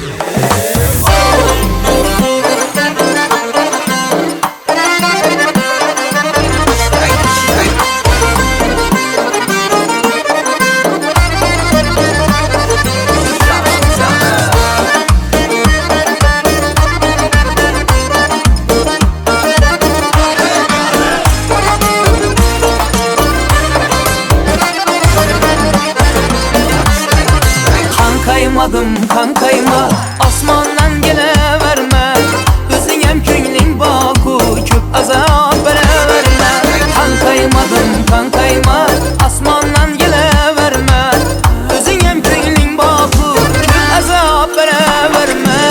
Kankaymadım kankayma, osmondan geleverme. Özün hem ko'ngling boku, ko'p azab beraverme. Kankaymadım kankayma, osmondan geleverme. Özün hem ko'ngling boku, ko'p azab beraverme.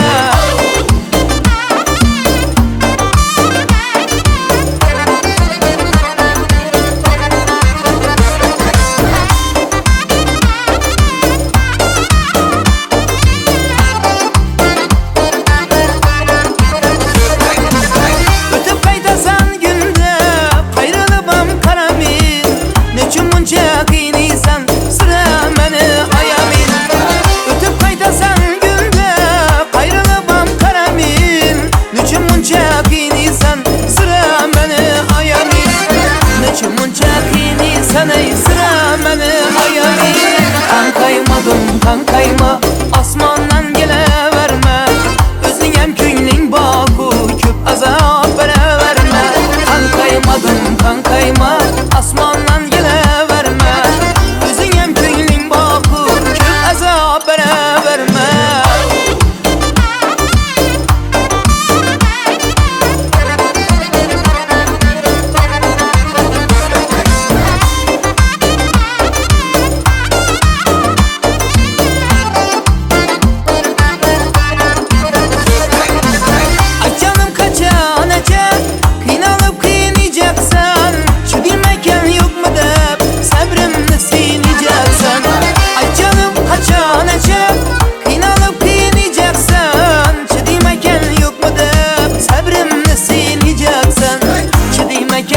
Kankaymadım kankayma, osmondan geleverme. Özün hem ko'ngling boku, ko'p azab beraverme. Kankaymadım kankayma, osmondan geleverme. Özün hem ko'ngling boku, ko'p azab beraverme.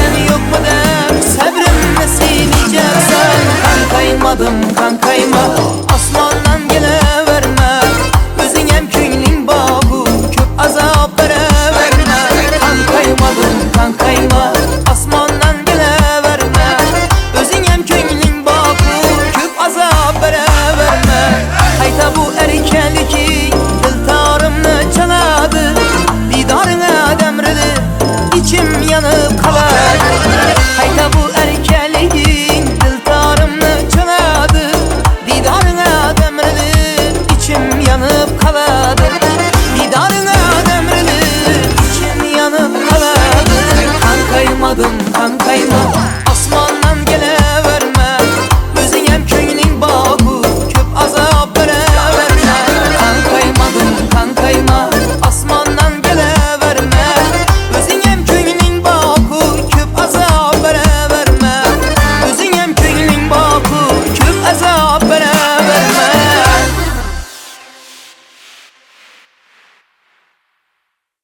Kankaymadım kankayma,